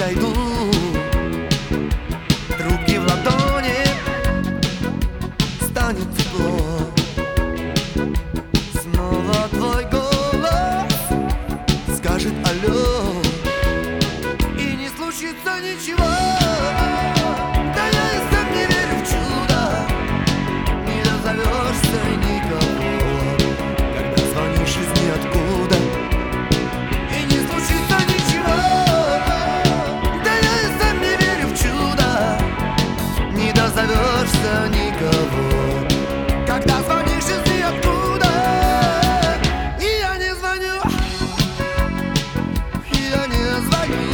найду. Трубки в ладони, станет тепло. Снова твой голос скажет алло, и не случится ничего. Да я и сам не верю в чудо, не дозовешься никого, когда звонишь из ниоткуда, и не случится ничего. Да я и сам не верю в чудо, не дозовешься никого, когда звонишь из ниоткуда. И я не звоню, я не звоню.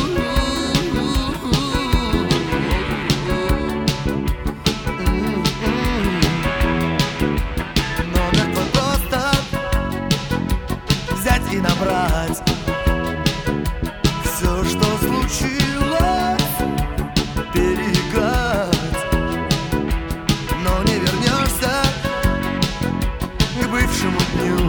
Номер твой просто взять и набрать. Все, что случилось, переиграть. Но не вернешься к бывшему дню.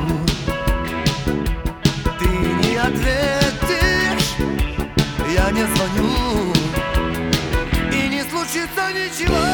Ты не ответишь, я не звоню, и не случится ничего.